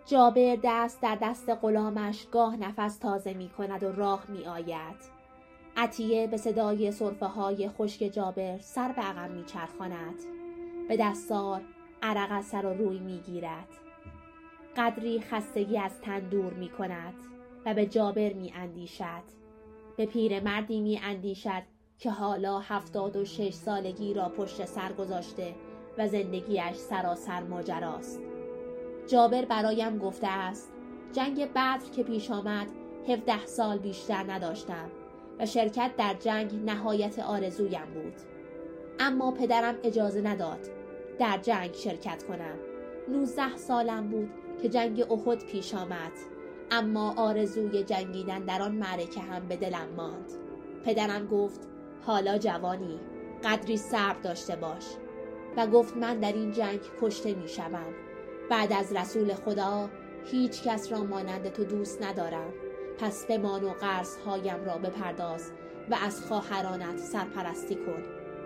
جابر دست در دست غلامش گاه نفس تازه می کند و راه می آید. عطیه به صدای سرفه های خشک جابر سر به عقب می چرخاند. به دستار عرق از سر و روی می گیرد. قدری خستگی از تن دور می کند و به جابر می اندیشد. به پیرمردی می اندیشد که حالا 76 سالگی را پشت سر گذاشته و زندگیش سراسر ماجراست. جابر برایم گفته است جنگ بدر که پیش آمد 17 سال بیشتر نداشتم و شرکت در جنگ نهایت آرزویم بود. اما پدرم اجازه نداد در جنگ شرکت کنم. 19 سالم بود که جنگ احد پیش آمد، اما آرزوی جنگیدن در آن معرکه هم به دلم ماند. پدرم گفت حالا جوانی، قدری صبر داشته باش، و گفت من در این جنگ کشته می شوم. بعد از رسول خدا هیچ کس را مانند تو دوست ندارم، پس بمان و قرض‌هایم را بپرداز و از خواهرانت سرپرستی کن.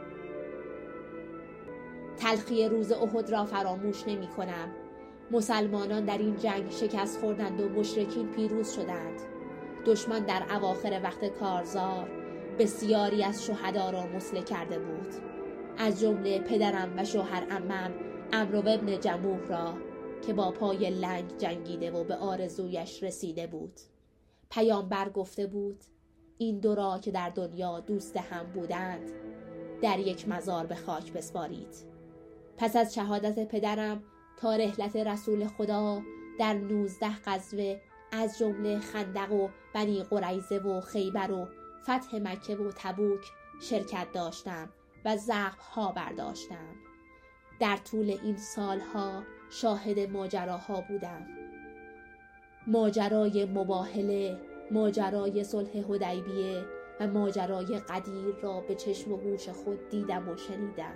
تلخی روز احد را فراموش نمی کنم. مسلمانان در این جنگ شکست خوردند و مشرکین پیروز شدند. دشمن در اواخر وقت کارزار بسیاری از شهدا را مسله کرده بود، از جمله پدرم و شوهر عمم عمرو بن جموح را که با پای لنگ جنگیده و به آرزویش رسیده بود. پیامبر گفته بود این دو را که در دنیا دوست هم بودند در یک مزار به خاک بسپارید. پس از شهادت پدرم تا رحلت رسول خدا در 19 غزوه از جمله خندق و بنی قریظه و خیبر و فتح مکه و تبوک شرکت داشتم و زخم‌ها برداشتم. در طول این سالها شاهد ماجراها بودم. ماجرای مباهله، ماجرای صلح حدیبیه و ماجرای غدیر را به چشم و گوش خود دیدم و شنیدم.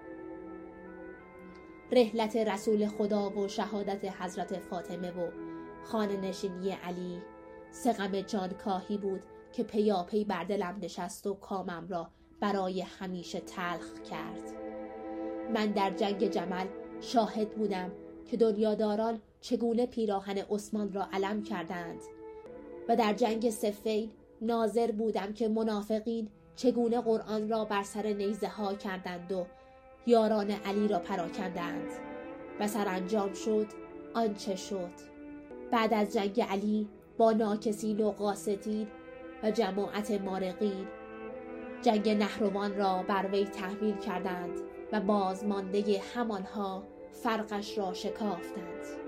رحلت رسول خدا و شهادت حضرت فاطمه و خانه نشینی علی سه غم جانکاهی بود که پیاپی بر دلم نشست و کامم را برای همیشه تلخ کرد. من در جنگ جمل شاهد بودم که دنیاداران چگونه پیراهن عثمان را علم کردند و در جنگ صفین ناظر بودم که منافقین چگونه قرآن را بر سر نیزه ها کردند و یاران علی را پراکندند و سرانجام شد آنچه شد. بعد از جنگ علی با ناکسین و قاسطین و جماعت مارقین جنگ نهروان را بر وی تحمیل کردند و بازمانده همانها فرقش را شکافتند.